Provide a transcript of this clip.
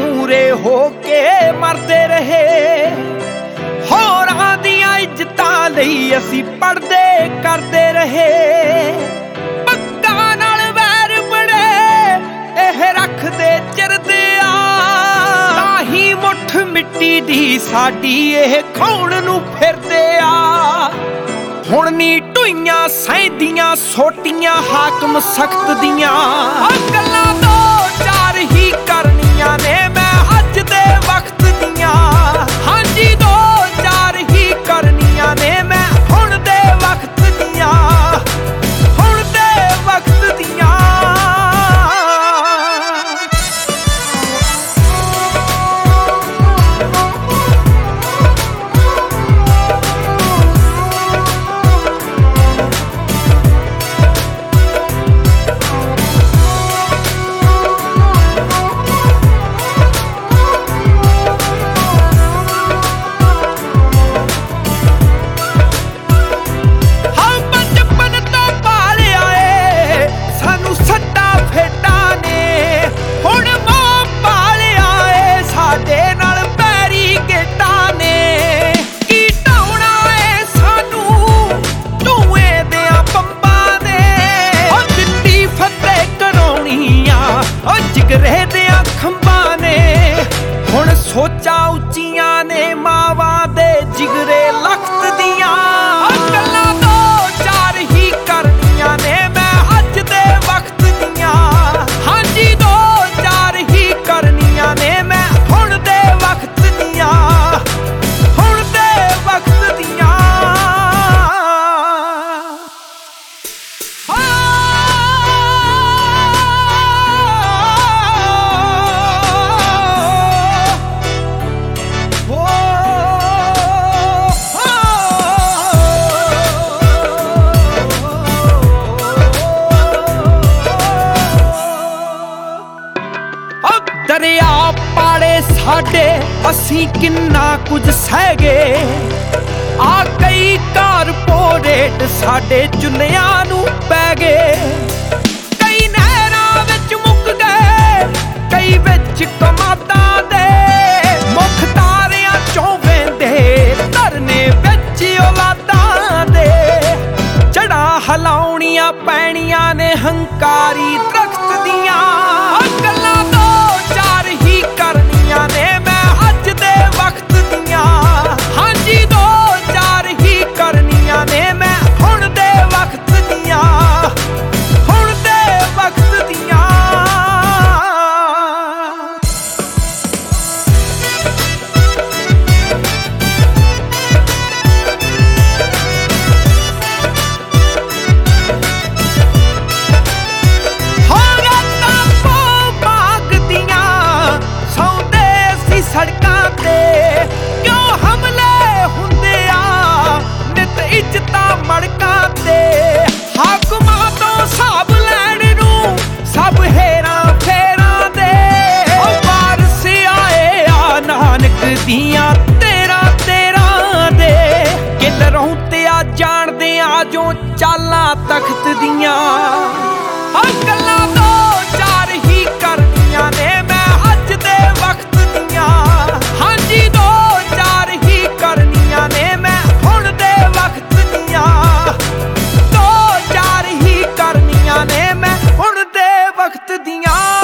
ਮੂਰੇ ਹੋ ਕੇ ਮਰਦੇ ਰਹੇ। ਹੋਰਾਂ ਦੀਆਂ ਇੱਜ਼ਤਾਂ ਲਈ ਅਸੀਂ ਪੜਦੇ ਕਰਦੇ ਰਹੇ। ਪੱਗਾਂ ਨਾਲ ਵੈਰ ਬੜੇ ਇਹ ਰੱਖਦੇ ਚਿਰਦੇ ਆ, ਤਾਂ ਹੀ ਮੁੱਠ ਮਿੱਟੀ ਦੀ ਸਾਡੀ ਇਹ ਖਾਉਣ ਨੂੰ ਫਿਰਦੇ ਆ। ਹੁਣ ਨੀ ਢੂਈਆਂ ਸਹਿੰਦੀਆਂ ਸੋਟੀਆਂ ਹਾਕਮ ਸਖਤ ਦੀਆਂ, ਗੱਲਾਂ ਦੋ ਚਾਰ ਹੀ ਕਰਨੀਆਂ ਨੇ ਮੈਂ ਅੱਜ ਦੇ ਵਕਤ ਦੀਆਂ। ਹਾਂਜੀ ਦੋ ਚਾਰ ਹੀ ਕਰਨੀਆਂ ਨੇ ਮੈਂ ਹੁਣ ਦੇ ਵਕਤ ਦੀਆਂ, ਹੁਣ ਦੇ ਵਕਤ ਦੀਆਂ। ਰਹਿਦਿਆਂ ਖੰਭਾਂ ਨੇ ਹੁਣ ਸੋਚਾਂ ਉੱਚੀਆਂ ਨੇ ਮਾਵਾਂ ਦੇ ਜਿਗਰੇ ਲਖਤ ਦੀਆਂ। ਗੱਲਾਂ ਦੋ ਚਾਰ ਹੀ ਕਰਨੀਆਂ ਨੇ ਮੈਂ ਅੱਜ ਦੇ ਵਕਤ ਦੀਆਂ। ਹਾਂਜੀ ਦੋ ਚਾਰ ਹੀ ਕਰਨੀਆਂ ਨੇ ਮੈਂ ਹੁਣ ਦੇ ਵਕਤ ਦੀਆਂ, ਹੁਣ ਦੇ ਵਕਤ ਦੀਆਂ। ਦਰਿਆ ਪਾੜੇ ਸਾਡੇ ਅਸੀਂ ਕਿੰਨਾ ਕੁਝ ਸਹਿ ਗਏ। ਆ ਕਈ ਕਾਰਪੋਰੇਟ ਸਾਡੇ ਚੁੱਲ੍ਹਿਆਂ ਨੂੰ ਪੈ ਗਏ। ਕਈ ਨਹਿਰਾਂ ਵਿੱਚ ਮੁੱਕ ਗਏ, ਕਈ ਵਿੱਚ ਕਮਾਦਾਂ ਦੇ ਮੁੱਖ ਤਾਰਿਆਂ ਚੋਂ ਵਹਿੰਦੇ ਧਰਨੇ ਵਿੱਚ ਔਲਾਦਾਂ ਦੇ। ਜੜ੍ਹਾਂ ਹਿਲਾਉਣੀਆਂ ਪੈਣੀਆਂ ਨੇ ਹੰਕਾਰੀ ਦਰਖਤ ਦੀਆਂ। ਗੱਲਾਂ ਕਰਨੀਆਂ ਨੇ ਮੈਂ ਅੱਜ ਦੇ ਵਕਤ ਦੀਆਂ। ਹਾਂਜੀ ਦੋ ਚਾਰ ਹੀ ਕਰਨੀਆਂ ਨੇ ਮੈਂ ਹੁਣ ਦੇ ਵਕਤ ਦੀਆਂ, ਹੁਣ ਦੇ ਵਕਤ ਦੀਆਂ। ਸੜਕਾਂ ਤੇ ਕਿਉਂ ਹਮਲੇ ਹੁੰਦੇ ਆ ਨਿਤ ਇੱਜ਼ਤਾਂ ਮੜਕਾਂ ਤੇ। ਹਾਕਮਾਂ ਤੋਂ ਹਿਸਾਬ ਲੈਣ ਨੂੰ ਸਭ ਹੇਰਾਂ ਫੇਰਾਂ ਦੇ। ਵਾਰਸ ਆਏ ਆ ਨਾਨਕ ਦੀਆਂ ਤੇਰਾਂ ਤੇਰਾਂ ਦੇ। ਕਿੱਧਰੋਂ ਤੇ ਆ ਜਾਣਦੇ ਆ ਜੋ ਚਾਲਾਂ ਤਖਤ ਦੀਆਂ। ਗੱਲਾਂ ਦੋ ਚਾਰ ਹੀ ਕਰਨੀਆਂ ਨੇ ਮੈਂ ਅੱਜ ਦੇ ਵਕਤ ਦੀਆਂ। ਹਾਂਜੀ ਦੋ ਚਾਰ ਹੀ ਕਰਨੀਆਂ ਨੇ ਮੈਂ ਹੁਣ ਦੇ ਵਕਤ ਦੀਆਂ। ਦੋ ਚਾਰ ਹੀ ਕਰਨੀਆਂ ਨੇ ਮੈਂ ਹੁਣ ਦੇ ਵਕਤ ਦੀਆਂ।